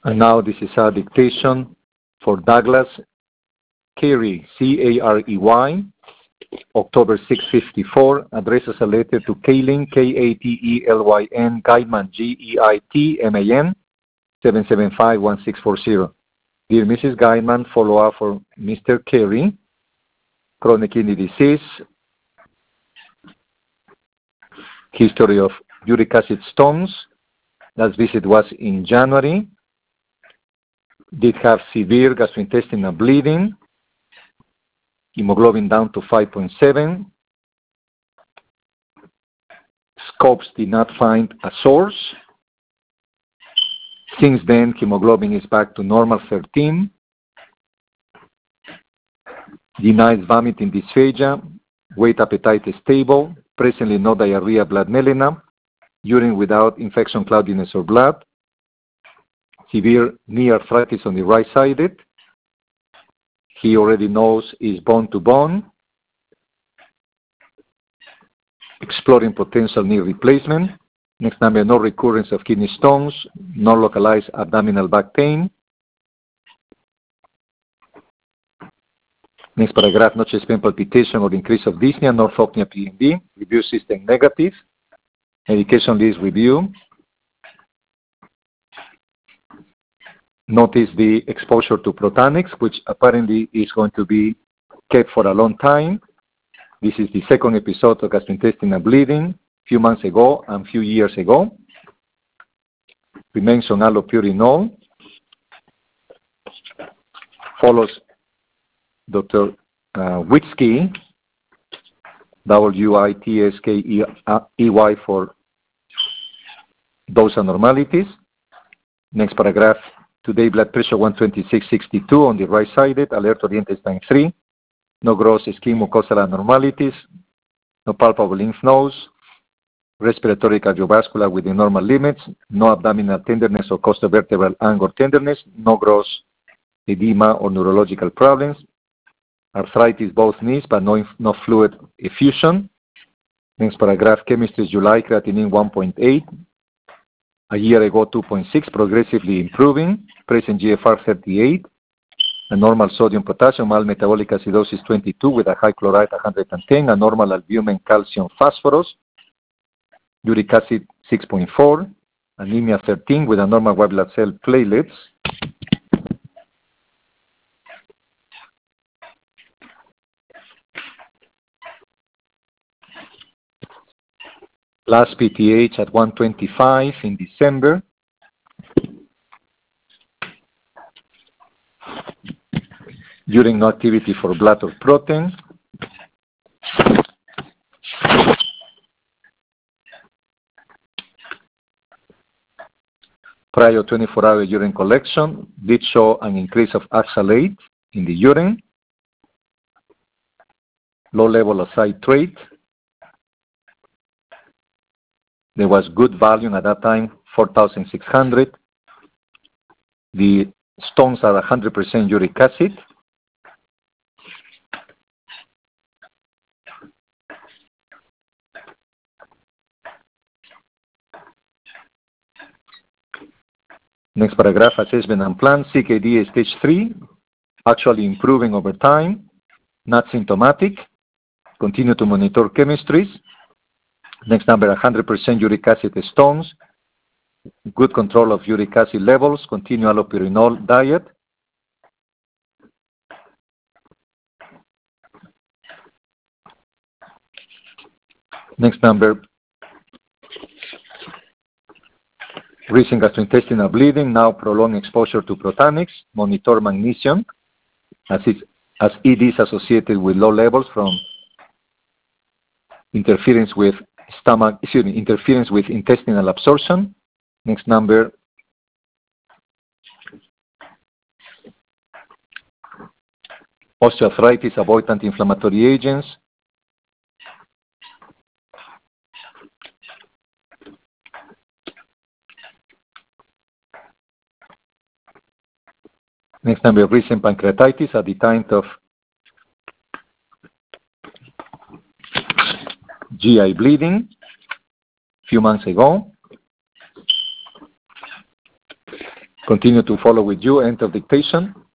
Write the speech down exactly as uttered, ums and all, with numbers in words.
And now this is a dictation for Douglas Carey, C A R E Y, October sixth, fifty-four, addresses a letter to Kaylin, K A T E L Y N, Geitman, G E I T M A N, seven seven five one six four zero. Dear Missus Geitman, follow-up for Mister Carey, chronic kidney disease, history of uric acid stones. Last visit was in January. Did have severe gastrointestinal bleeding, hemoglobin down to five point seven. Scopes did not find a source. Since then, hemoglobin is back to normal thirteen. Denies vomiting dysphagia. Weight appetite is stable. Presently no diarrhea, blood melena. Urine without infection, cloudiness, or blood. Severe knee arthritis on the right-sided. He already knows is bone to bone. Exploring potential knee replacement. Next number, no recurrence of kidney stones, no localized abdominal back pain. Next paragraph, no chest pain, palpitation, or increase of dyspnea, no orthopnea, P M D. Review system negative. Medication list review. Notice the exposure to Protanix, which apparently is going to be kept for a long time. This is the second episode of gastrointestinal bleeding, a few months ago and a few years ago. Remains on allopurinol. Follows Doctor Uh, Witzke, W I T S K E Y for those abnormalities. Next paragraph. Today, blood pressure one twenty-six sixty-two on the right-sided, alert oriented time three. No gross skin mucosal abnormalities. No palpable lymph nodes. Respiratory cardiovascular within normal limits. No abdominal tenderness or costovertebral angle tenderness. No gross edema or neurological problems. Arthritis both knees, but no, no fluid effusion. Next paragraph, chemistry July, creatinine one point eight. A year ago, two point six, progressively improving. Present G F R thirty-eight. A normal sodium potassium, mild metabolic acidosis twenty-two with a high chloride one hundred ten. A normal albumin, calcium, phosphorus. Uric acid six point four. Anemia thirteen with a normal white blood cell platelets. Last P T H at one twenty-five in December. Urine no activity for blood or protein. Prior twenty-four hour urine collection did show an increase of oxalate in the urine. Low level of citrate. There was good volume at that time, four thousand six hundred. The stones are one hundred percent uric acid. Next paragraph, assessment and plan. C K D is stage three, actually improving over time, not symptomatic. Continue to monitor chemistries. Next number, one hundred percent uric acid stones. Good control of uric acid levels. Continue allopurinol diet. Next number, recent gastrointestinal bleeding, now prolonged exposure to Protanix. Monitor magnesium as, it, as it is associated with low levels from interference with stomach, excuse me, interference with intestinal absorption. Next number, osteoarthritis, avoid anti-inflammatory agents. Next number, recent pancreatitis at the time of G I bleeding, a few months ago. continue to follow with you. Enter dictation.